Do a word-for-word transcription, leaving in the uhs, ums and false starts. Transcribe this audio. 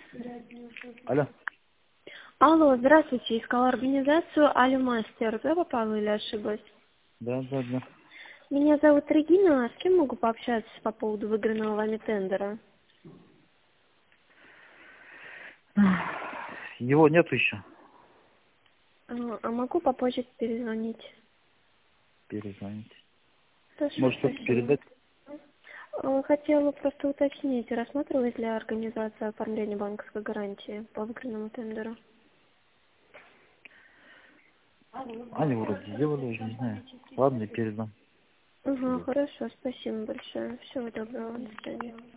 Алло. Алло, здравствуйте. Искала организацию Алимастер. Я попала или ошиблась? Да, да, да. Меня зовут Регина. С кем могу пообщаться по поводу выигранного вами тендера? Его нету еще. А, а могу попозже перезвонить? Перезвоните. Хорошо, Может, что-то спасибо. передать? А, Хотела просто уточнить, рассматривалась ли организация оформления банковской гарантии по выигранному тендеру? Они вроде сделали уже, не знаю. Ладно, я передам. Угу, хорошо, спасибо большое. Всего доброго, до свидания.